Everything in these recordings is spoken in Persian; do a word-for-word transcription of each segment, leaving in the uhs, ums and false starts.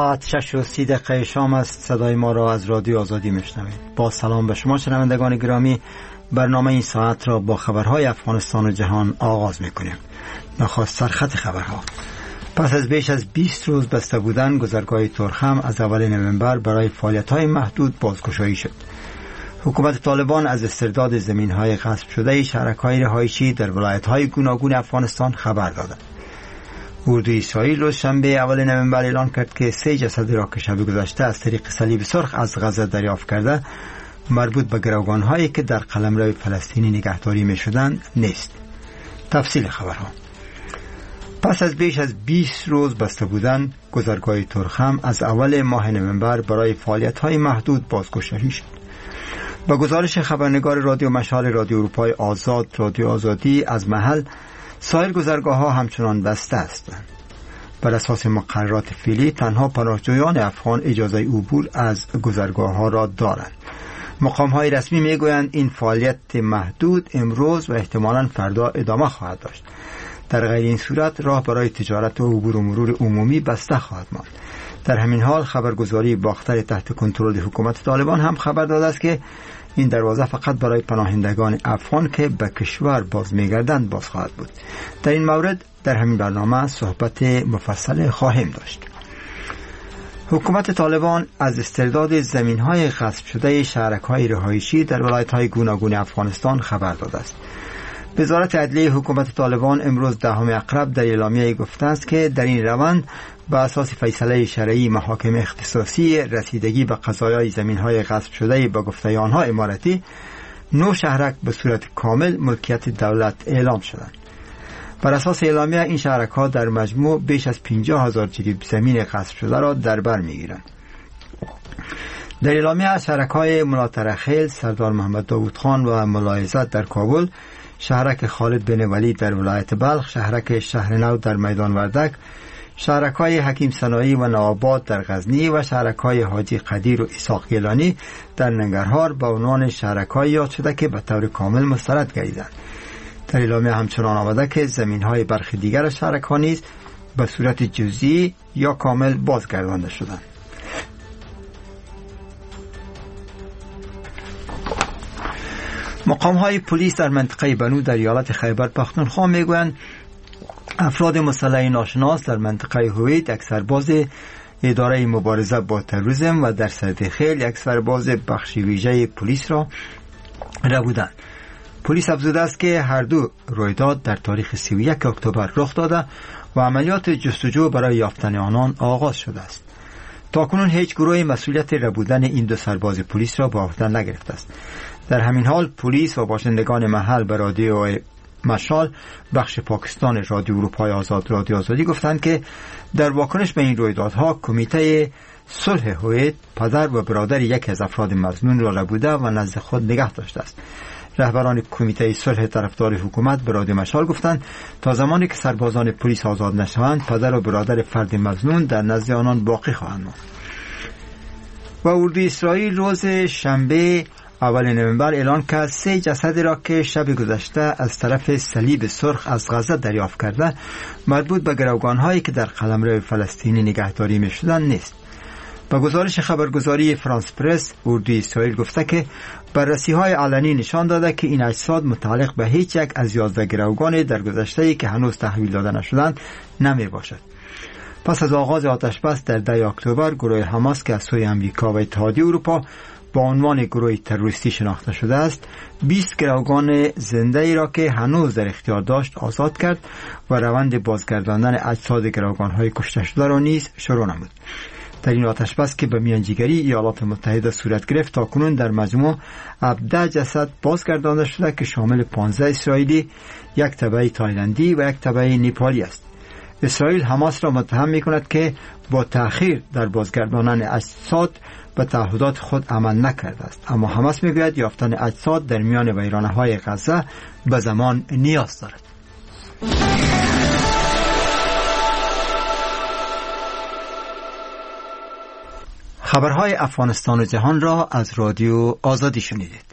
ساعت شش و سی دقیقه شام است. صدای ما را از رادیو آزادی میشنوید. با سلام به شما شنوندگان گرامی، برنامه این ساعت را با خبرهای افغانستان و جهان آغاز میکنیم. نخست سرخط خبرها. پس از بیش از بیست روز بسته بودن، گذرگاه ترخم از اول نوامبر برای فعالیت‌های محدود بازگشایی شد. حکومت طالبان از استرداد زمین‌های غصب شده شهرک‌های رهایشی در ولایت‌های گوناگون افغانستان خبر داد. اردوی اسرائیل روز شنبه اول نوامبر اعلان کرد که سه جسد را که شب گذشته از طریق صلیب سرخ از غزه دریافت کرده مربوط به گروگان‌هایی که در قلمرو فلسطینی نگهداری می‌شدند نیست. تفصیل خبرها. پس از بیش از بیست روز بسته بودن، گذرگاه ترخم از اول ماه نوامبر برای فعالیت‌های محدود بازگشایی شد. با گزارش خبرنگار رادیو مشال رادیو اروپای آزاد رادیو آزادی از محل، سایر گذرگاه‌ها همچنان بسته هستند. بر اساس مقررات فعلی تنها پناهجویان افغان اجازه عبور از گذرگاه‌ها را دارند. مقام‌های رسمی می‌گویند این فعالیت محدود امروز و احتمالاً فردا ادامه خواهد داشت. در غیر این صورت راه برای تجارت و عبور و مرور عمومی بسته خواهد ماند. در همین حال خبرگزاری باختر تحت کنترل حکومت طالبان هم خبر داده است که این دروازه فقط برای پناهندگان افغان که به کشور باز می‌گردند باز خواهد بود. در این مورد در همین برنامه صحبت مفصل خواهیم داشت. حکومت طالبان از استرداد زمین‌های غصب شده شهرک‌های رهایشی در ولایت‌های گوناگون افغانستان خبر داده است. وزارت عدلیه حکومت طالبان امروز دهم اقرب در اعلامیه گفته است که در این روند به اساس فیصله شرعی محاکم اختصاصی رسیدگی به قضایای زمین‌های غصب شده به گفته آنها اماراتی، نو شهرک به صورت کامل ملکیت دولت اعلام شدند. بر اساس اعلامیه این شهرک‌ها در مجموع بیش از پنجاه هزار جریب زمین غصب شده را در بر می‌گیرند. در اعلامیه شهرک‌های ملاترخیل، سردار محمد داود خان و ملاحظت در کابل، شهرک خالد بن ولی در ولایت بلخ، شهرک شهرنو در میدان وردک، شهرک‌های حکیم صناعی و نوآباد در غزنی و شهرک‌های حاجی قدیر و اسحاق گیلانی در ننگرهار به عنوان شهرک‌های یاد شده که به طور کامل مسترد گردیدند. در اعلامیه همچنان آمده که زمین‌های برخی دیگر شهرک‌ها نیز به صورت جزئی یا کامل بازگردانده شدند. مقام‌های پلیس در منطقه بنو در ایالت خیبر پختونخوا میگویند افراد مسلح ناشناس در منطقه هویت، یک سرباز اداره مبارزه با تروریسم و در سردخیل یک سرباز بخش ویژه پلیس را ربودند. پلیس افزوده است که هر دو رویداد در تاریخ سی و یک اکتبر رخ داده و عملیات جستجو برای یافتن آنان آغاز شده است. تاکنون هیچ گروهی مسئولیت ربودن این دو سرباز پلیس را به عهده نگرفته است. در همین حال پلیس و باشندگان محل به رادیو مشال بخش پاکستان رادیو اروپای آزاد رادیو آزادی گفتند که در واکنش به این رویدادها کمیته صلح هویت پدر و برادر یکی از افراد مظنون را ربوده و نزد خود نگه داشته است. رهبران کمیته صلح طرفدار حکومت به رادیو مشال گفتند تا زمانی که سربازان پلیس آزاد نشوند پدر و برادر فرد مظنون در نزد آنان باقی خواهند ماند. و اردوی اسرائیل روز شنبه اول نوامبر اعلان کرد سه جسد را که شب گذشته از طرف صلیب سرخ از غزه دریافت کرده مربوط به گروگان‌هایی که در قلمرو فلسطینی نگهداری می‌شدند نیست. با گزارش خبرگزاری فرانس پرس، اردوی اسرائیل گفته که بررسی‌های علنی نشان داده که این اجساد متعلق به هیچ یک از یازده گروگان در گذشته‌ای که هنوز تحویل داده نشدند نمی‌باشد. پس از آغاز آتش‌بس در ده اکتبر، گروه حماس که از سوی امریکا و اتحادیه اروپا با عنوان گروه تروریستی شناخته شده است، بیست گروگان زنده ای را که هنوز در اختیار داشت آزاد کرد و روند بازگرداندن اجساد گروگان‌های کشته شده را نیز شروع نمود. در این آتش‌بس که به میانجیگری ایالات متحده صورت گرفت، تاکنون در مجموع هفده جسد بازگردانده شده که شامل پانزده اسرائیلی، یک تبعی تایلندی و یک تبعی نپالی است. اسرائیل حماس را متهم می‌کند که با تأخیر در بازگرداندن اجساد به تعهدات خود عمل نکرده است، اما حماس میگوید یافتن اجساد در میان ویرانه‌های غزه به زمان نیاز دارد. خبرهای افغانستان و جهان را از رادیو آزادی شنیدید.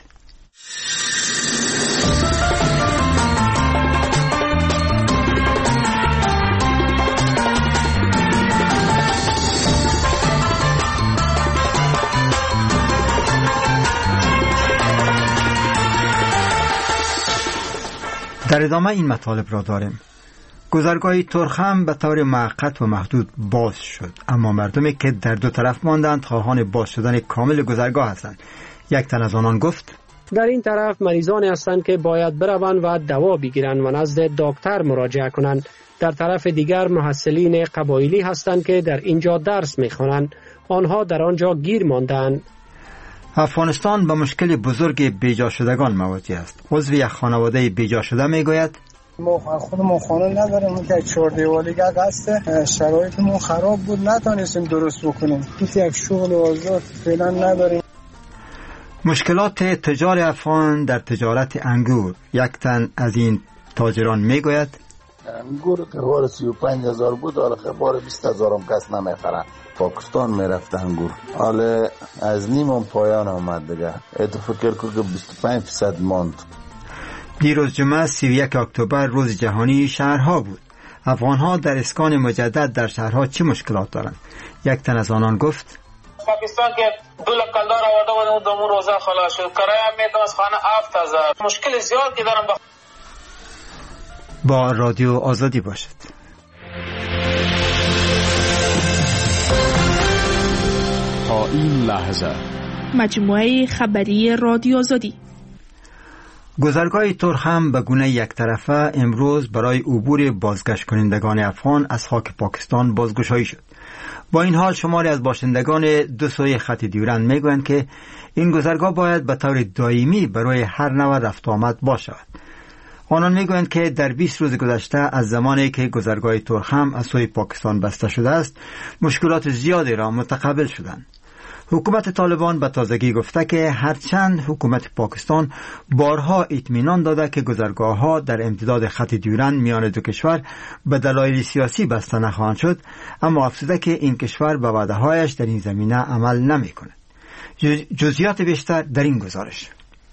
در ادامه این مطالب را داریم. گذرگاه ترخم به طور موقت و محدود باز شد، اما مردمی که در دو طرف ماندند خواهان باز شدن کامل گذرگاه هستند. یک تن از آنان گفت: در این طرف مریضانی هستند که باید بروند و دوا بگیرند و نزد دکتر مراجعه کنند. در طرف دیگر محصلین قبایلی هستند که در اینجا درس می‌خوانند. آنها در آنجا گیر ماندند. افغانستان به مشکل بزرگ بیجا شدگان مواجه است. عضو یک خانواده بیجا شده میگوید: ما خودمون خانه نداریم که چهار دیوالی گه هسته، شرایطمون خراب بود، نتونستیم درست بکنیم. یک شغل آزاد فعلا نداریم. مشکلات تجار افغان در تجارت انگور. یک تن از این تاجران میگوید: انگور قرار سی و پنج هزار بود، حالا قرار بیست هزار هم کس نمیخرن. پاکستان میرفت انگور، حالا از نیم هم پایان آمد دیگه. اتو فکر کن که بیست و پنج فیصد ماند. دیروز جمعه سی و یک اکتبر روز جهانی شهرها بود. افغانها در اسکان مجدد در شهرها چه مشکلات دارند؟ یک تن از آنان گفت: پاکستان که دو لک کلدار آورده بود دومون روزه خلاص شد، کرایه میدم از خانه هفت هزار. مشکل زیاد که دارم. با رادیو آزادی باشد. تا این لحظه مجموعه خبری رادیو آزادی. گذرگاه ترخم به گونه یک طرفه امروز برای عبور بازگشت کنندگان افغان از خاک پاکستان بازگشایی شد. با این حال شماری از باشندگان دو سوی خط دیورند میگویند که این گذرگاه باید به طور دائمی برای هر نوع رفت آمد باشد. آنان میگویند که در بیست روز گذشته از زمانی که گذرگاه ترخم از سوی پاکستان بسته شده است، مشکلات زیادی را متقبل شدند. حکومت طالبان به تازگی گفته که هرچند حکومت پاکستان بارها اطمینان داده که گذرگاه‌ها در امتداد خط دیورند میان دو کشور به دلایل سیاسی بسته نخواهند شد، اما افزوده که این کشور به وعده‌هایش در این زمینه عمل نمی‌کند. جزئیات بیشتر در این گزارش.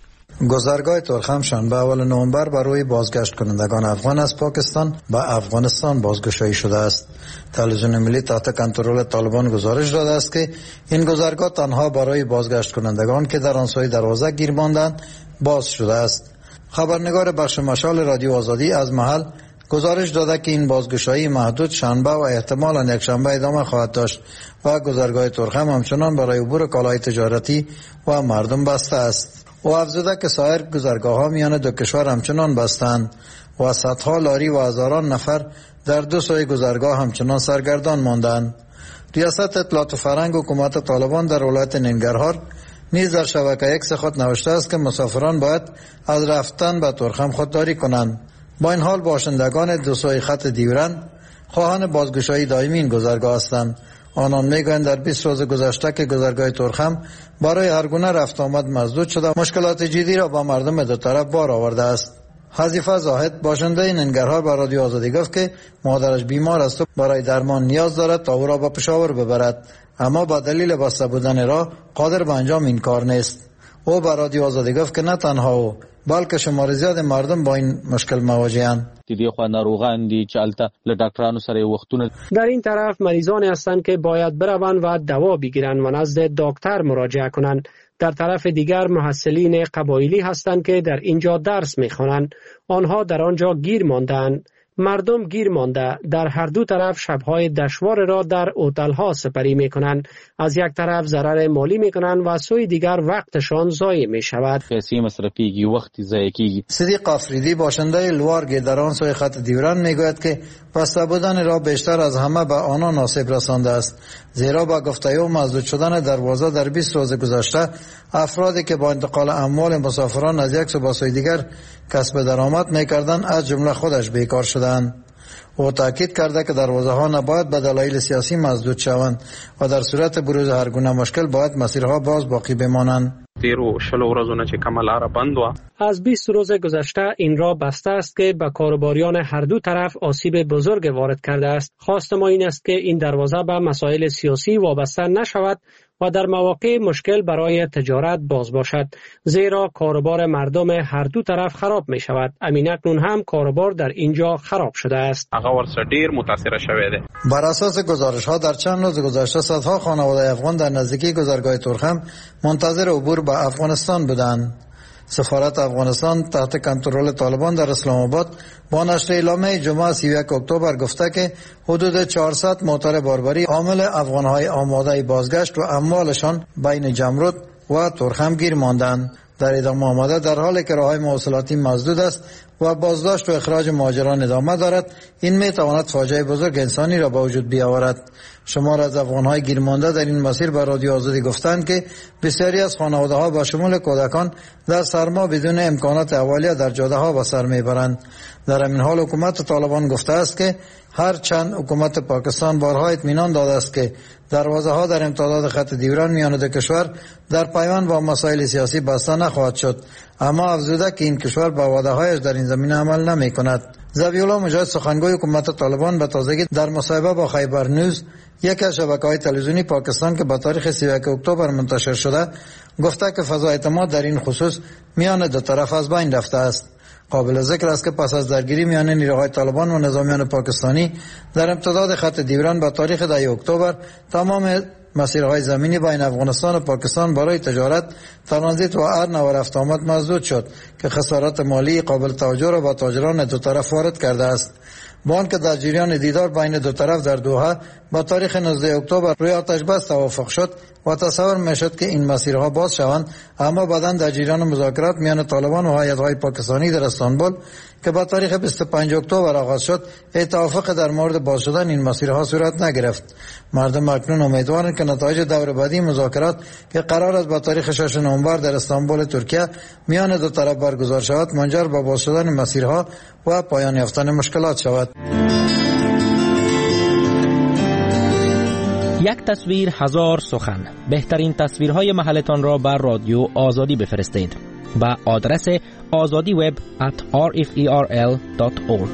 گذرگاه ترخم شنبه اول نوامبر برای بازگشت کنندگان افغان از پاکستان به افغانستان بازگشایی شده است. تلویزیون ملی تحت کنترل طالبان گزارش داده است که این گذرگاه تنها برای بازگشت کنندگان که در آن سوی دروازه گیر ماندند باز شده است. خبرنگار بخش مشال رادیو آزادی از محل گزارش داده که این بازگشایی محدود شنبه و احتمالاً یک شنبه ادامه خواهد داشت و گذرگاه ترخم همچنان برای عبور کالای تجارتی و مردم بسته است. و افزوده که سایر گذرگاه ها میان دو کشور همچنان بستند و صدها لاری و هزاران نفر در دو سوی گذرگاه همچنان سرگردان ماندند. ریاست اطلاعات و فرهنگ حکومت طالبان در ولایت ننگرهار نیز در شبکه ایکس خود نوشته است که مسافران باید از رفتن به ترخم خودداری کنند. با این حال باشندگان دو سوی خط دیورند خواهان بازگشایی دائمی این گذرگاه هستند. آنان میگویند در بیست روز گذشته که گذرگاه ترخم برای هر گونه رفت آمد مسدود شده، مشکلات جدی را با مردم دو طرف بار آورده است. حذیفه زاهد باشنده ننگرهار به رادیو آزادی گفت که مادرش بیمار است و برای درمان نیاز دارد تا او را به پشاور ببرد، اما با دلیل بسته بودن راه قادر به انجام این کار نیست. او به رادیو آزادی گفت که نه تنها او بلکه شمار زیاد مردم با این مشکل مواجه‌اند. دیدی خو ناروغان دي چې الته له ډاکټرانو سره وختونه. در این طرف مریضانی هستند که باید بروند و دوا بگیرند و نزد دکتر مراجعه کنند. در طرف دیگر محصلین قبایلی هستند که در اینجا درس می‌خوانند. آنها در آنجا گیر ماندند. مردم گیر مانده در هر دو طرف شب‌های دشوار را در هتل‌ها سپری می‌کنند. از یک طرف ضرر مالی می‌کنند و سوی دیگر وقتشان ضایع می‌شود. پیسې مصرفیږي، وخت ضایع کیږي. صدیق آفریدی باشنده لوارگ در آن سوی خط دیورند میگوید که بسته بودن را بیشتر از همه به آنان آسیب رسانده است، زیرا با گفته او مسدود شدن دروازه در بیست روز گذشته افرادی که با انتقال اموال مسافران از یک سو به سوی دیگر کسب درآمد می‌کردند از جمله خودش بیکار شدند. او تاکید کرده که دروازه ها نباید به دلایل سیاسی مسدود شوند و در صورت بروز هر گونه مشکل باید مسیرها باز باقی بمانند. تیرو شلو ورځونه چې کومه لاره بند وه. از بیست روز گذشته این راه بسته است که به کاروباریان هر دو طرف آسیب بزرگ وارد کرده است. خواست ما این است که این دروازه به مسائل سیاسی وابسته نشود و در مواقع مشکل برای تجارت باز باشد، زیرا کاروبار مردم هر دو طرف خراب می شود. امین اکنون هم کاروبار در اینجا خراب شده است. هغه ورسره ډیر متاثر شوی دی. بر اساس گزارش ها در چند روز گذشته صدها خانواده افغان در نزدیکی گذرگاه ترخم منتظر عبور به افغانستان بودند. سفارت افغانستان تحت کنترل طالبان در اسلام آباد با نشر اعلامیه جمعه سی و یک اکتبر گفته که حدود چهارصد موتر باربری حامل افغانهای آماده بازگشت و اموالشان بین جمرود و تورخم گیر ماندند. در ادامه آمده در حالی که راههای مواصلاتی مسدود است و بازداشت و اخراج مهاجران ادامه دارد، این می تواند فاجعه بزرگ انسانی را به وجود بیاورد. شمار از افغانهای گیرمانده در این مسیر به رادیو آزادی گفتند که بسیاری از خانواده ها با شمول کودکان در سرما بدون امکانات اولیه در جاده ها به سر میبرند. در همین حال حکومت طالبان گفته است که هر چند حکومت پاکستان بارها اطمینان داده است که دروازه ها در امتداد خط دیوران میان دو کشور در پیوند با مسائل سیاسی بسته نخواهد شد، اما افزوده که این کشور به وعده هایش در این زمینه عمل نمی کند. ذبیح مجاهد سخنگوی حکومت طالبان به تازگی در مصاحبه با خیبر نیوز، یکی از شبکه‌های تلویزیونی پاکستان که با تاریخ سی و یک اکتبر منتشر شده، گفته که فضای اعتماد در این خصوص میان دو طرف از بین رفته است. قابل ذکر است که پس از درگیری میان نیروهای طالبان و نظامیان پاکستانی در امتداد خط دیوران با تاریخ ده اکتبر تمام مسیرهای زمینی بین افغانستان و پاکستان برای تجارت، ترانزیت و هر نوع رفت آمد مسدود شد که خسارات مالی قابل توجه را با تاجران دو طرف وارد کرده است. با آنکه در جریان دیدار بین دو طرف در دوحه با تاریخ نوزده اکتبر روی آتش بس توافق شد و تصور میشد که این مسیرها باز شوند، اما بعداً در جریان مذاکرات میان طالبان و هیئت‌های پاکستانی در استانبول که با تاریخ بیست و پنج اکتبر آغاز شد، توافق در مورد باز شدن این مسیرها صورت نگرفت. مردم اکنون امیدوارند که نتایج دور بعدی مذاکرات که قرار است با تاریخ شش نوامبر در استانبول ترکیه میان دو طرف برگزار شود منجر به باز شدن مسیرها و پایان یافتن مشکلات شود. یک تصویر هزار سخن. بهترین تصویرهای محلتان را بر رادیو آزادی بفرستید با آدرس azadi web at r f e r l dot org.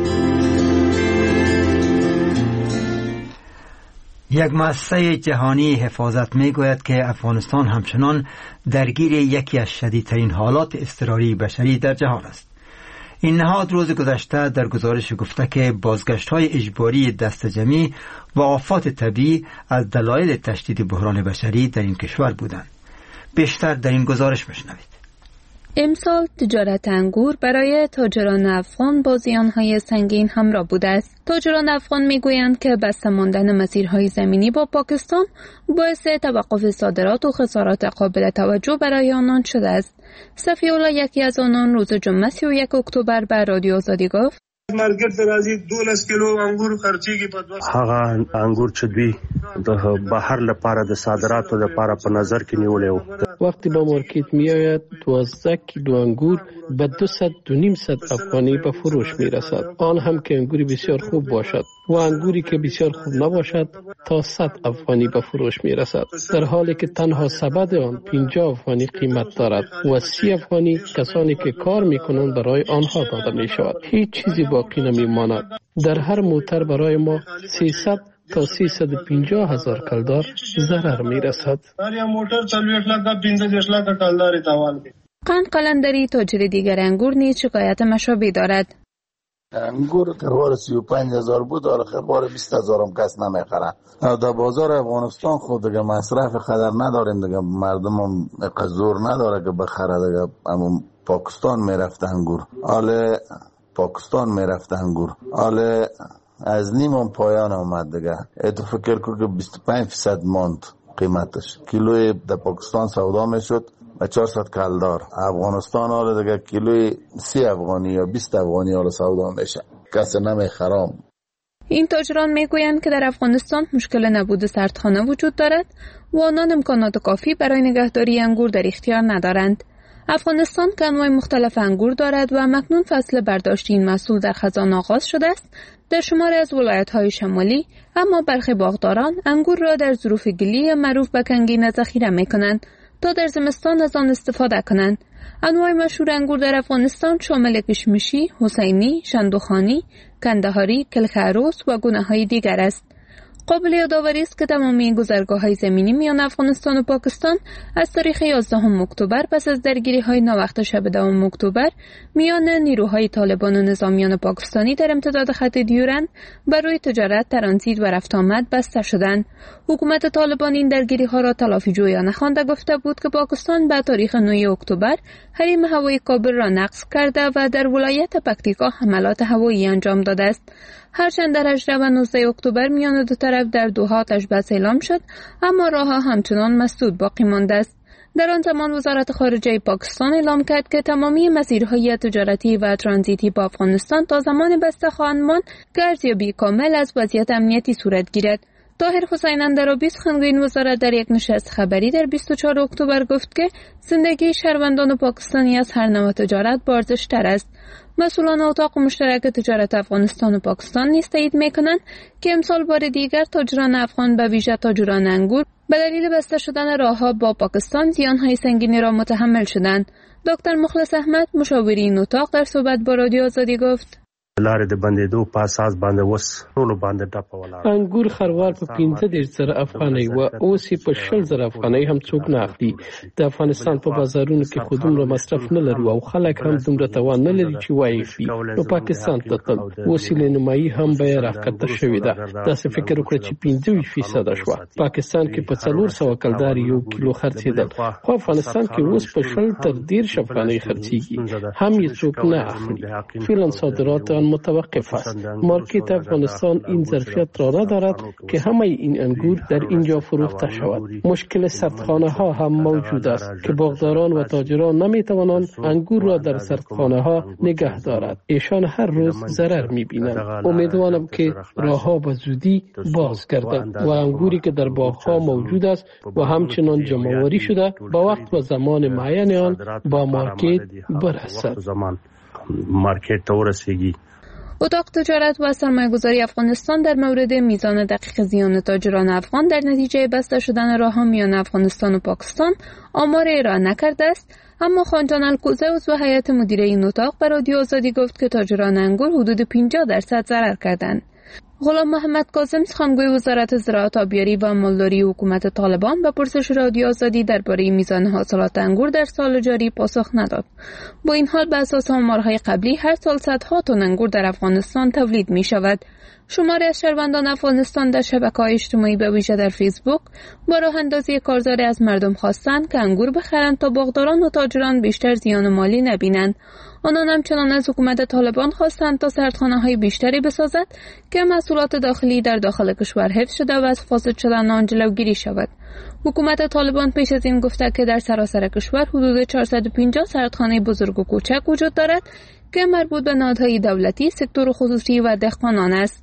یک مؤسسه جهانی حفاظت میگوید که افغانستان همچنان درگیر یکی از شدیدترین حالات اضطراری بشری در جهان است. این نهاد روز گذشته در گزارش گفته که بازگشت‌های اجباری دست جمعی و آفات طبیعی از دلایل تشدید بحران بشری در این کشور بودند. بیشتر در این گزارش بشنوید. امسال تجارت انگور برای تاجران افغان با زیانهای سنگین همراه بوده است. تاجران افغان میگویند که بسته ماندن مسیرهای زمینی با پاکستان باعث توقف صادرات و خسارات قابل توجه برای آنان شده است. صفی الله یکی از آنان روز جمعه سی و یک اکتبر به رادیو آزادی گفت: مارکیټ ته راځي دولس کیلو انګور خرچيږي په دوه هغه انګور چې دوی د بهر لپاره د صادراتو لپاره په نظر کې نیولې وو. وقتی با مارکت میآید دوازده کیلو انگور به دویست و نیم افغانی به فروش میرسد، آن هم که انگوری بسیار خوب باشد، و انگوری که بسیار خوب نباشد تا صد افغانی به فروش میرسد، در حالی که تنها سبد آن پنجاه افغانی قیمت دارد و سی افغانی کسانی که کار میکنند برای آنها داده میشود. هیچ چیزی باقی نمیماند. در هر موتر برای ما سیصد تا سیصد و پنجاه هزار کلدار ضرر میرسد. قند قلندری تاجر دیگر انگور نیز شکایت مشابه دارد. انگور که بار سی و پنج هزار بود، آخه بار بیست هزار هم کس نمیخره. در بازار افغانستان خود دیگه مصرف خدر نداریم دیگه، مردم هم زور نداره که بخره دیگه. اما پاکستان میرفت انگور، آله پاکستان میرفت انگور، آله از نیم هم پایان آمد دیگه. ایتو فکر کن که بیست و پنج فیصد ماند قیمتش. کیلوی در پاکستان سودا میشد و چهارصد کلدار. افغانستان حالا دیگه کیلوی سی افغانی یا بیست افغانی حالا سودا میشه، کسی نمیخرام. این تاجران میگویند که در افغانستان مشکل نبود سردخانه وجود دارد و آنان امکانات کافی برای نگهداری انگور در اختیار ندارند. افغانستان که انواع مختلف انگور دارد و مکنون فصل برداشت این محصول در خزان آغاز شده است در شماری از ولایت‌های شمالی، اما برخی باغداران انگور را در ظروف گلی معروف به کنگینه ذخیره می‌کنند تا در زمستان از آن استفاده کنند. انواع مشهور انگور در افغانستان شامل کشمشی، حسینی، شندوخانی، کندهاری، کلخ عروس و گونه‌های دیگر است. قابل یادآوری است که تمامی گذرگاه‌های زمینی میان افغانستان و پاکستان از تاریخ یازدهم اکتبر پس از درگیری‌های ناوقت شب دهم اکتبر میان نیروهای طالبان و نظامیان پاکستانی در امتداد خط دیورند برای تجارت، ترانزیت و رفت آمد بسته شدند. حکومت طالبان این درگیری‌ها را تلافی جویانه خوانده گفته بود که پاکستان به تاریخ نه اکتبر حریم هوایی کابل را نقض کرده و در ولایت پکتیکا حملات هوایی انجام داده است. هرچند در هجده و نوزده اکتبر میان دو طرف در دوحه آتش بس اعلام شد، اما راه‌ها همچنان مسدود باقی مانده است. در آن زمان وزارت خارجه پاکستان اعلام کرد که تمامی مسیرهای تجارتی و ترانزیتی با افغانستان تا زمان بسته خواهند ماند که ارزیابی کامل از وضعیت امنیتی صورت گیرد. طاهر حسین اندرابی سخنگوی این وزارت در یک نشست خبری در بیست و چهارم اکتبر گفت که زندگی شهروندان پاکستانی از هر نوع تجارت با ارزش‌تر است. مسئولان اتاق مشترک تجارت افغانستان و پاکستان نیز تایید می‌کنند که امسال بار دیگر تاجران افغان به ویژه تاجران انگور به دلیل بسته شدن راه‌ها با پاکستان زیان‌های سنگینی را متحمل شدند. دکتر مخلص احمد مشاوری این اتاق در صحبت با رادیو آزادی گفت: لارې د بندېدو په اساس باندې وس ټولو باندې ټاپه ولاړ. انګور خروار په پنځه دېرش زره افغانۍ و اوس یې په شل زره افغانۍ هم څوک نه اخلي. د افغانستان په بازارونو کې خو دومره مصرف نه لرو او خلک هم دومره توان نه لري چې وایي خي. نو پاکستان ته تل وسیله نمایي هم به راکته شوې ده. داسې فکر وکړه چې پنځه ویشت فیصد شوه. پاکستان کې په څلور سوه کلدار یو کیلو خرڅېدل، خو افغانستان کې اوس په شل تر دېرش افغانۍ خرڅېږي، هم یې څوک نه اخلي. فعلا صادرات متوقف است. مارکت افغانستان این ظرفیت را ندارد که همه این انگور در اینجا فروخته شود. مشکل سردخانه ها هم موجود است که باغداران و تاجران نمی توانند انگور را در سردخانه ها نگه دارد. ایشان هر روز ضرر می بینند. امیدوارم که راه ها به زودی باز گردند و انگوری که در باغ ها موجود است و همچنان جمع‌آوری شده با وقت و زمان معین آن با مارکت برسد. مارکت ته ورسیږي. اتاق تجارت و سرمایه‌گذاری افغانستان در مورد میزان دقیق زیان تاجران افغان در نتیجه بسته شدن راه‌ها میان افغانستان و پاکستان آمار ارائه نکرده است، اما خانجان الکوزه عضو هیئت مدیره این اتاق به رادیو آزادی گفت که تاجران انگور حدود پنجاه درصد ضرر کردند. غلام محمد کاظم سخنگوی وزارت زراعت، آبیاری و مالداری حکومت طالبان به پرسش رادیو آزادی درباره میزان حاصلات انگور در سال جاری پاسخ نداد. با این حال به اساس آمارهای قبلی هر سال صدها تن انگور در افغانستان تولید می شود. شماری از شهروندان افغانستان در شبکه‌های اجتماعی به ویژه در فیسبوک با راه اندازی کارزاری از مردم خواستند که انگور بخرند تا باغداران و تاجران بیشتر زیان مالی نبینند. آنان همچنان از حکومت طالبان خواستند تا سردخانه‌های بیشتری بسازد که محصولات داخلی در داخل کشور حفظ شده و از فاسد شدن آن جلوگیری شود. حکومت طالبان پیش از این گفته که در سراسر کشور حدود چهارصد و پنجاه سردخانه بزرگ و کوچک وجود دارد که مربوط به نهادهای دولتی، سکتور خصوصی و دهقانان است.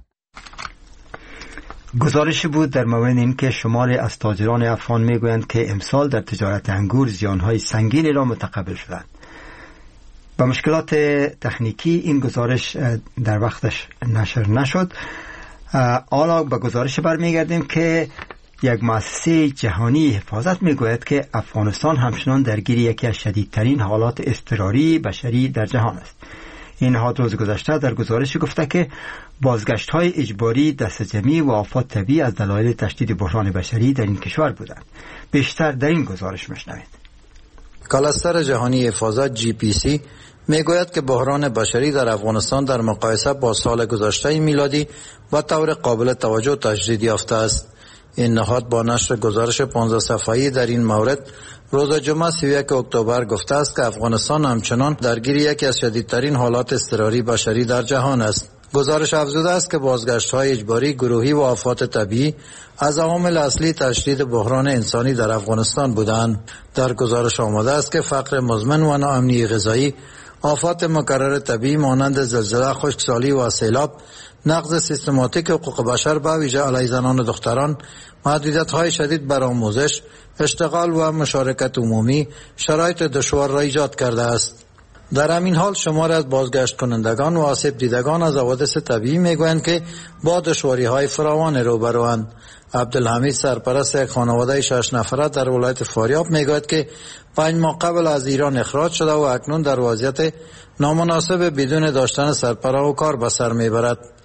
گزارشی بود در مورد اینکه شماری از تاجران افغان میگویند که امسال در تجارت انگور زیانهای سنگینی را متقبل شدند. با مشکلات تکنیکی این گزارش در وقتش نشر نشد. حالا به گزارش برمیگردیم که یک مؤسسه جهانی حفاظت میگوید که افغانستان همچنان درگیر یکی از شدیدترین حالات اضطراری بشری در جهان است. این نهاد روز گذشته در گزارش گفته که بازگشت‌های اجباری، دست جمعی و آفات طبیعی از دلایل تشدید بحران بشری در این کشور بودند. بیشتر در این گزارش میشنوید. کلاستر جهانی حفاظت جی پی سی میگوید که بحران بشری در افغانستان در مقایسه با سال گذشته میلادی و طور قابل توجه تجدید یافته است. این نهاد با نشر گزارش پانزده صفحه‌ای در این مورد روز جمعه سی و یک اکتبر گفته است که افغانستان همچنان درگیر یکی از شدیدترین حالات اضطراری بشری در جهان است. گزارش افزوده است که بازگشت‌های اجباری، گروهی و آفات طبیعی از عوامل اصلی تشدید بحران انسانی در افغانستان بودند. در گزارش آمده است که فقر مزمن و ناامنی غذایی، آفات مکرر طبیعی مانند زلزله، خشکسالی و سیلاب، نقض سیستماتیک حقوق بشر به ویژه علیه زنان و دختران، محدودیت‌های شدید بر آموزش، اشتغال و مشارکت عمومی شرایط دشوار را ایجاد کرده است. در همین حال شماری از بازگشت کنندگان و آسیب دیدگان از حوادث طبیعی میگویند که با دشواری‌های فراوان روبروند. عبدالحمید سرپرست یک خانواده شش نفره در ولایت فاریاب میگوید که پنج ماه قبل از ایران اخراج شده و اکنون در وضعیت نامناسب بدون داشتن سرپراه و کار به سر میبرد.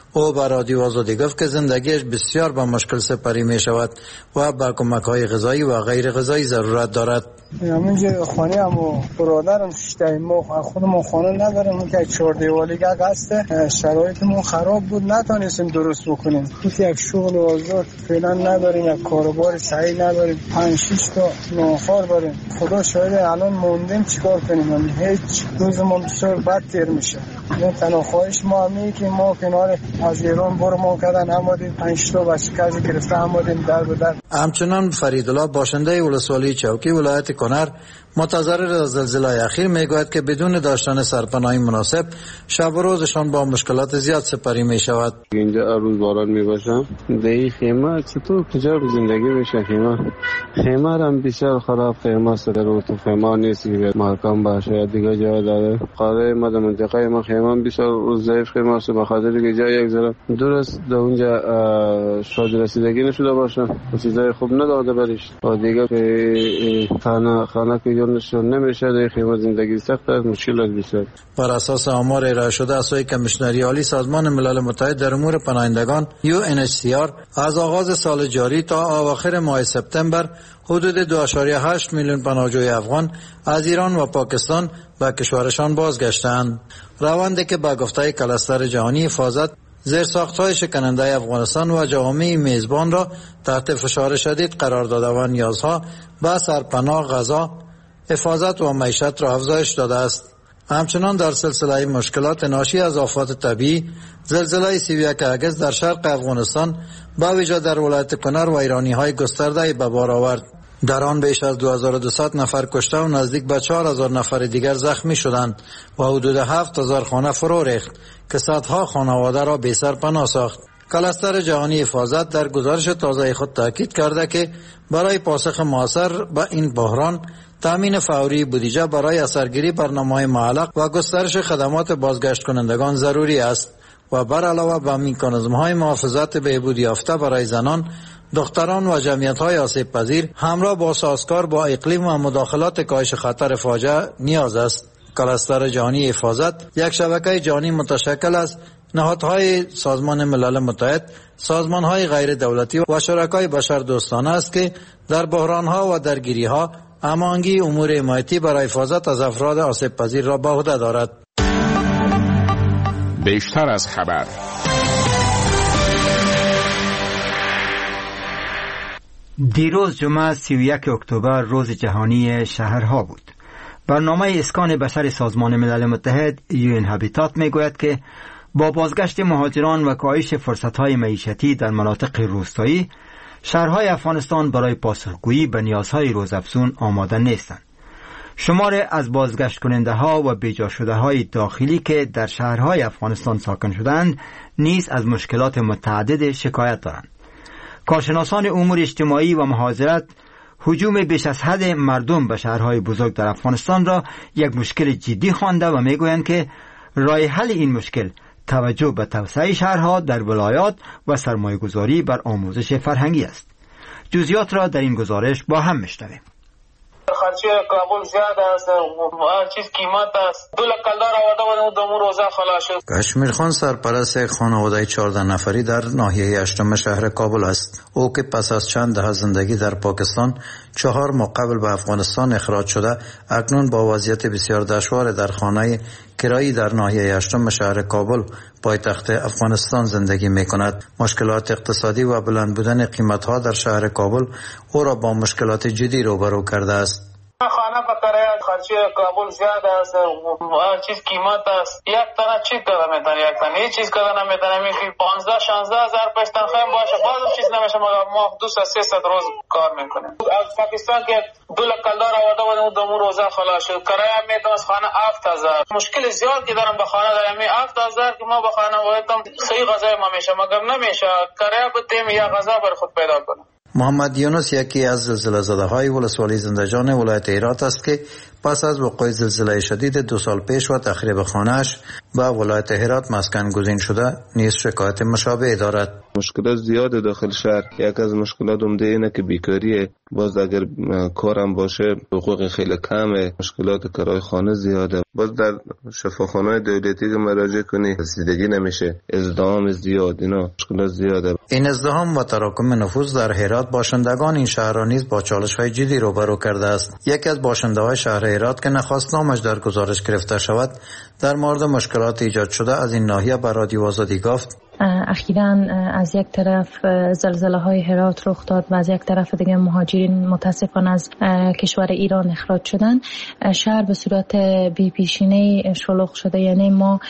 او به رادیو آزادی گفت که زندگیش بسیار با مشکل سپری می شود و به کمک های غذایی و غیر غذایی ضرورت دارد. همینجا خانه همو برادرم شده ما خودمون خانه نداریم که چهار دیوالی که هسته شرایطمون خراب بود نتونستیم درست بکنیم. یک شغل آزاد فعلا نداریم، یک کاروبار صحیح نداریم، پنج شش تا نوکر داریم. خدا شاید الان موندیم چیکار کنیم؟ هیچ روزمون بسیار بد تیر میشه. این تنها خواهش ما همینه که ما کنار از ایران برو ما کردن همادیم پنج تا بچه کسی گرفته همادیم در به در. همچنان فریدالله باشنده ولسوالی چوکی ولایت کنر متضرر از زلزله اخیر میگوید که بدون داشتن سرپناهی مناسب شب و روزشان با مشکلات زیاد سپری می شود. اینجا هر روز باران می باشم دیگه خیمه چطور کجا زندگی میشه؟ خیمه خیمه هم بسیار خراب، خیمه سر رو تو خیمه نیست که محکم باشه دیگه جای داره. قاره ما در منطقه ما خیمه بسیار ضعیف خیمه است به خاطر که جای یک ذره درست در اونجا شاید رسیدگی نشده باشه و چیزای خوب نداده بریش و دیگه خانه خانه که یونشون نمیشه در خیمه زندگی سخت است، مشکل است بسیار. بر اساس آمار ارائه شده از سوی کمیشنری عالی سازمان ملل متحد در امور پناهندگان یو ان اچ سی آر از آغاز سال جاری تا اواخر ماه سپتامبر حدود دو ممیز هشت میلیون پناهجوی افغان از ایران و پاکستان به کشورشان بازگشتند. روندی که به گفته کلستر جهانی حفاظت زیرساخت‌های شکننده افغانستان و جوامع میزبان را تحت فشار شدید قرار داده و نیازها به سرپناه، غذا، حفاظت و معیشت را افزایش داده است. همچنان در سلسله مشکلات ناشی از آفات طبیعی، زلزله سی و یک اگست در شرق افغانستان به ویژه در ولایت کنر و ایرانی‌های گسترده به بار آورد. در آن بیش از دو هزار و دویست نفر کشته و نزدیک به چهار هزار نفر دیگر زخمی شدند و حدود هفت هزار خانه فرو ریخت که صدها خانواده را بی سرپناه ساخت. کلستر جهانی حفاظت در گزارش تازه خود تاکید کرده که برای پاسخ موثر به این بحران تامین فوری بودجه برای اثرگیری برنامه‌های معلق و گسترش خدمات بازگشت کنندگان ضروری است و بر علاوه به مکانیزم‌های محافظت بهبود یافته برای زنان، دختران و جمعیت‌های آسیب پذیر همراه با سازگار با اقلیم و مداخلات کاهش خطر فاجعه نیاز است. کلستر جهانی حفاظت یک شبکه جهانی متشکل از نهادهای سازمان ملل متحد، سازمان‌های غیر دولتی و شرکای بشردوستانه است که در بحران‌ها و درگیری‌ها هماهنگی امور حمایتی برای حفاظت از افراد آسیب پذیر را به عهده دارد. بیشتر از خبر. دیروز جمعه سی و یک اکتبر روز جهانی شهرها بود. برنامه اسکان بشر سازمان ملل متحد یو ان هابیتات میگوید که با بازگشت مهاجران و کاهش فرصت‌های معیشتی در مناطق روستایی، شهرهای افغانستان برای پاسخگویی به نیازهای روزافزون آماده نیستند. شمار از بازگشت کننده ها و بیجا شده های داخلی که در شهرهای افغانستان ساکن شدند نیز از مشکلات متعدد شکایت دارند. کارشناسان امور اجتماعی و مهاجرت هجوم بیش از حد مردم به شهرهای بزرگ در افغانستان را یک مشکل جدی خوانده و میگویند که راه حل این مشکل توجه به توسعه شهرها در ولایات و سرمایه‌گذاری بر آموزش فرهنگی است. جزئیات را در این گزارش با هم میشنویم. خرچه کابل زیاد است، هر چیز قیمت است. دو لک کلدار آورده بودم دو روزه خلاص شد. کشمیر خان سرپرست یک خانواده چهارده نفری در ناحیه هشتم شهر کابل است. او که پس از چند دهه زندگی در پاکستان چهار ماه قبل به افغانستان اخراج شده، اکنون با وضعیت بسیار دشوار در خانه کرایی در ناحیه هشتم شهر کابل پایتخت افغانستان زندگی می کند. مشکلات اقتصادی و بلند بودن قیمت‌ها در شهر کابل او را با مشکلات جدی روبرو کرده است. خانه به کرایه خرچه کابل زیاد است، هر چیز قیمت است. یک تنه چی کده میتونه، یک تنه هیچ چیز کده نمیتونه. میگه پانزده شانزده هزار پیش تنخواهی باشه باز چیز نمیشه، مگر ما دویست سیصد روز کار میکنیم. از پاکستان که دو لک کلدار آورده بودم دو روزه خلاص شد. کرایه میتونم از خانه هفت هزار. مشکل زیاد که دارم به خانه دارم. می هفت هزار که ما به خانه وایتم صحیح غذای ما میشه، مگر نمیشه. کرایه بتیم یا غذا بر خود پیدا کنم. محمد یونس یکی از زلزله زده های ولسوالی زندجان ولایت هرات است که پس از وقوع زلزله شدید دو سال پیش و تخریب خانه‌اش به ولایت هرات مسکن گزین شده نیز شکایت مشابه دارد. مشکلات زیاد داخل شهر. یک از مشکلات عمده اینه که بیکاریه. باز اگر کارم باشه حقوق خیلی کمه، مشکلات کرای خانه زیاده. باز در شفاخانه‌های دولتی که مراجعه کنی رسیدگی نمیشه، ازدحام زیاد، اینا مشکلات زیاده. این ازدحام و تراکم نفوذ در هرات باشندگان این شهر را نیز با چالش‌های جدی روبرو کرده است. یکی از باشنده‌های شهر هرات که نخواست نامش در گزارش گرفته شود در مورد مشکلات ایجاد شده از این ناحیه به رادیو آزادی گفت: اخیراً از یک طرف زلزله های هرات رخ داد و از یک طرف دیگه مهاجرین متاسفانه از کشور ایران اخراج شدن. شهر به صورت بی پیشینه شلوغ شده، یعنی ما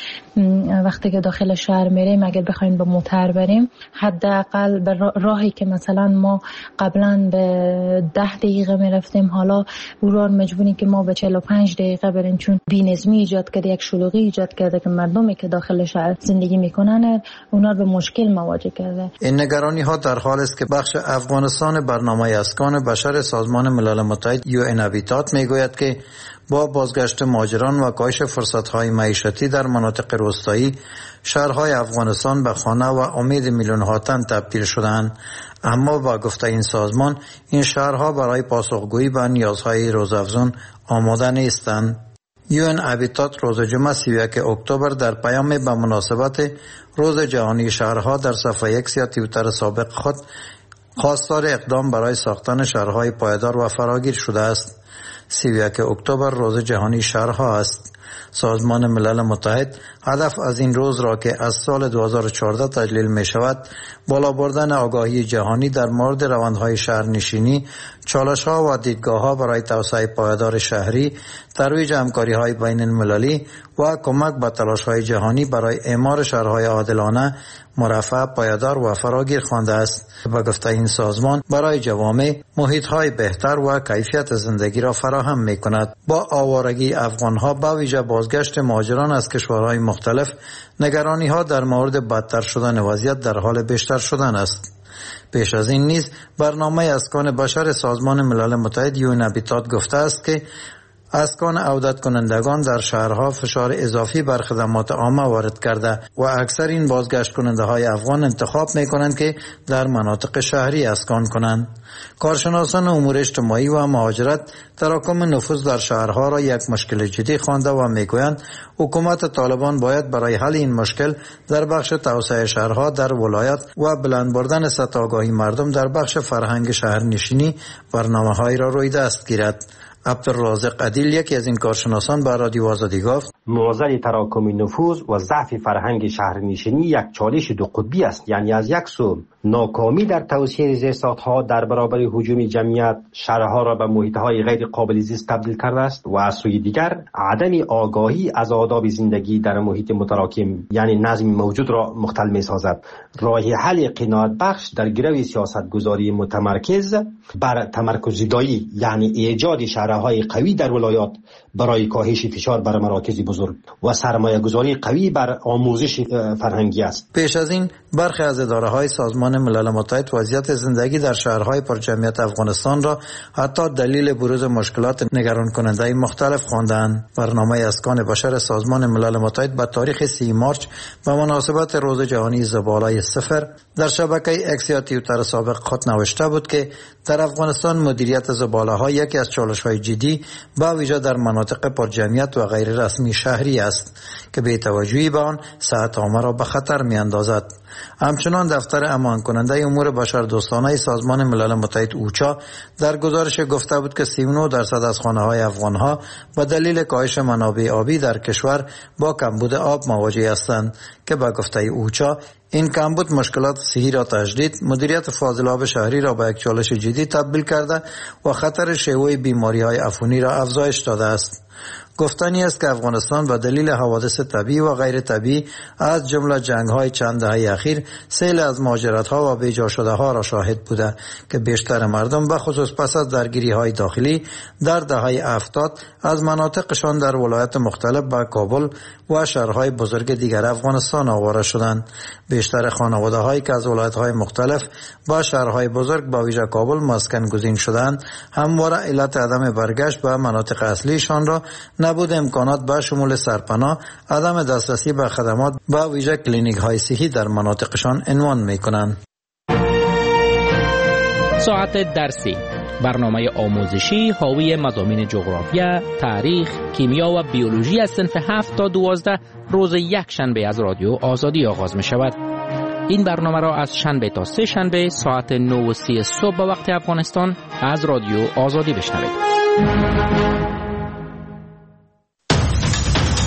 وقتی که داخل شهر میریم اگر بخوایم به موتر بریم حداقل به راهی که مثلا ما قبلا به ده دقیقه میرفتیم حالا او را مجبوریم که ما به چهل و پنج دقیقه بریم، چون بی‌نظمی ایجاد کرده، یک شلوغی ایجاد کرده که مردمی که داخل شهر زندگی میکنن اونا به مشکل مواجه کرده. این نگرانی ها در حال است که بخش افغانستان برنامه اسکان بشر سازمان ملل متحد یو ان هابیتات میگوید که با بازگشت مهاجران و کاهش فرصت‌های معیشتی در مناطق روستایی، شهرهای افغانستان به خانه و امید میلیون‌ها تن تبدیل شدند. اما با گفته این سازمان این شهرها برای پاسخگویی به نیازهای روزافزون آماده نیستند. یو ان هابیتات روز جمعه سی و یک اکتبر در پیام به مناسبت روز جهانی شهرها در صفحه یک یا توییتر سابق خود خواستار اقدام برای ساختن شهرهای پایدار و فراگیر شده است. سی و یک اکتبر روز جهانی شهرها است. سازمان ملل متحد هدف از این روز را که از سال دو هزار و چهارده تجلیل می شود بالا بردن آگاهی جهانی در مورد روندهای شهرنشینی، چالش‌ها و دیدگاه‌ها برای توسعه پایدار شهری، ترویج همکاری‌های بین المللی و کمک به تلاش‌های جهانی برای اعمار شهرهای عادلانه، مرفه، پایدار و فراگیر خوانده است. به گفته این سازمان برای جوامع محیط‌های بهتر و کیفیت زندگی را فراهم می‌کند. با آوارگی افغان‌ها به ویژه بازگشت مهاجران از کشورهای مختلف، نگرانی‌ها در مورد بدتر شدن وضعیت در حال بیشتر شدن است. پیش از این نیز برنامه اسکان بشر سازمان ملل متحد یو ان هابیتات گفته است که اسکان عودت کنندگان در شهرها فشار اضافی بر خدمات عامه وارد کرده و اکثر این بازگشت کننده های افغان انتخاب می کنند که در مناطق شهری اسکان کنند. کارشناسان امور اجتماعی و مهاجرت تراکم نفوذ در شهرها را یک مشکل جدی خوانده و میگویند حکومت طالبان باید برای حل این مشکل در بخش توسعه شهرها در ولایت و بلند بردن سطح آگاهی مردم در بخش فرهنگ شهرنشینی برنامه‌هایی را روی دست گیرد. عبدالرازق عدیل یکی از این کارشناسان به رادیو آزادی گفت: معضل تراکم نفوذ و ضعف فرهنگ شهرنشینی یک چالش دو قطبی است. یعنی از یک سو ناکامی در توسعه زیرساخت‌ها در برابر هجوم جمعیت شهرها را به محیط‌های غیر قابل زیست تبدیل کرده است و از سوی دیگر عدم آگاهی از آداب زندگی در محیط متراکم یعنی نظم موجود را مختل می‌سازد. راه حل قناعت بخش در گرو سیاست‌گذاری متمرکز بر تمرکز زدایی یعنی ایجاد شهرهای قوی در ولایات برای کاهش فشار بر مراکز بزرگ و سرمایه‌گذاری قوی بر آموزش فرهنگی است. پیش از این برخی از اداره‌های سازمان ملل متحد وضعیت زندگی در شهرهای پرجمعیت افغانستان را حتی دلیل بروز مشکلات نگران کننده مختلف خواندند. برنامه اسکان بشر سازمان ملل متحد به تاریخ سی مارچ به مناسبت روز جهانی زباله صفر در شبکه اکس یا توییتر سابق خود نوشته بود که در افغانستان مدیریت زباله ها یکی از چالش‌های جدی با ویژه در مناطق پرجمعیت و غیر رسمی شهری است که بی توجهی به آن صحت عامه را به خطر می‌اندازد. همچنان دفتر امان کننده امور بشر دوستانه سازمان ملل متحد اوچا در گزارش گفته بود که سی و نه درصد از خانه‌های افغان‌ها به دلیل کاهش منابع آبی در کشور با کمبود آب مواجه هستند که به گفته اوچا این کمبود مشکلات صحی را تجدید، مدیریت فاضلاب شهری را به یک چالش جدی تبدیل کرده و خطر شیوع بیماری‌های عفونی را افزایش داده است. گفتنی است که افغانستان به دلیل حوادث طبیعی و غیر طبیعی از جمله جنگ‌های چند دهه اخیر سیل از مهاجرت‌ها و بیجا شده‌ها را شاهد بوده که بیشتر مردم به خصوص پس از درگیری‌های داخلی در دهه هفتاد از مناطقشان در ولایات مختلف به کابل و شهرهای بزرگ دیگر افغانستان افغانستان آواره شدند. بیشتر خانواده هایی که از ولایت های مختلف با شهرهای بزرگ با ویژه کابل مسکن گزین شدند همواره علت عدم برگشت به مناطق اصلیشان را نبود امکانات به شمول سرپناه، عدم دسترسی به خدمات با ویژه کلینیک های صحی در مناطقشان عنوان می کنند. ساعت درسی، برنامه آموزشی حاوی مضامین جغرافیا، تاریخ، کیمیا و بیولوژی از صنف هفت تا دوازده روز یک شنبه از رادیو آزادی آغاز می شود. این برنامه را از شنبه تا سه شنبه ساعت نه و سی صبح به وقت افغانستان از رادیو آزادی بشنوید.